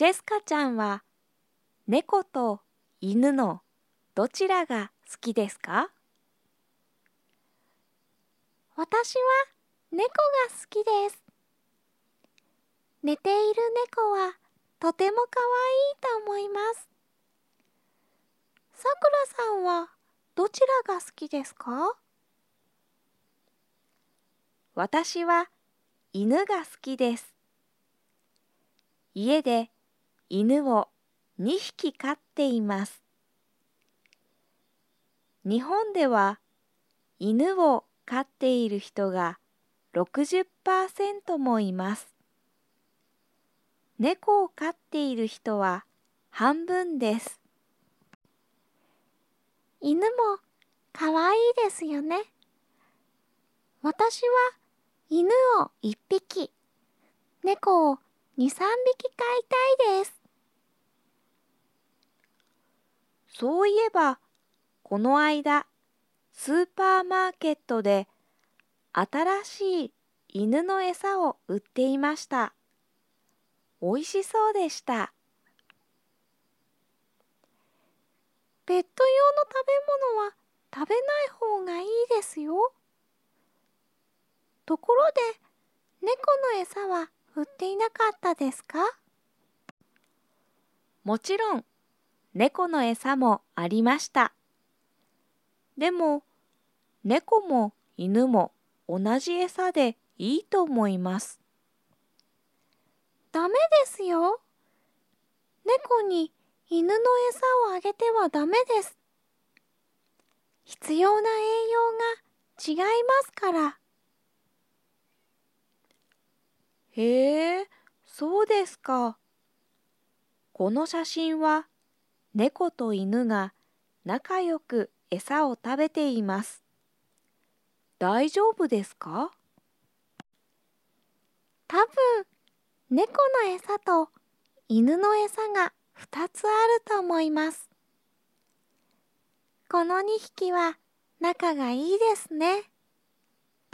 チェスカちゃんは猫と犬のどちらが好きですか？ 私は猫が好きです。寝ている猫はとてもかわいいと思います。さくらさんはどちらが好きですか？ 私は犬が好きです。家で犬を2匹飼っています。日本では犬を飼っている人が 60% もいます。猫を飼っている人は半分です。 犬もかわいいですよね。私は犬を1匹、猫を2、3匹飼いたいです。 そういえば、この間、スーパーマーケットで新しい犬の餌を売っていました。おいしそうでした。 ペット用の食べ物は食べない方がいいですよ。ところで、猫の餌は売っていなかったですか？ もちろん、猫の餌もありました。でも、猫も犬も同じ餌でいいと思います。 ダメですよ。猫に犬の餌をあげてはダメです。必要な栄養が違いますから。 へえ、そうですか。この写真は猫と犬が仲良く餌を食べています。大丈夫ですか？ 多分、猫の餌と犬の餌が2つあると思います。この2匹は仲がいいですね。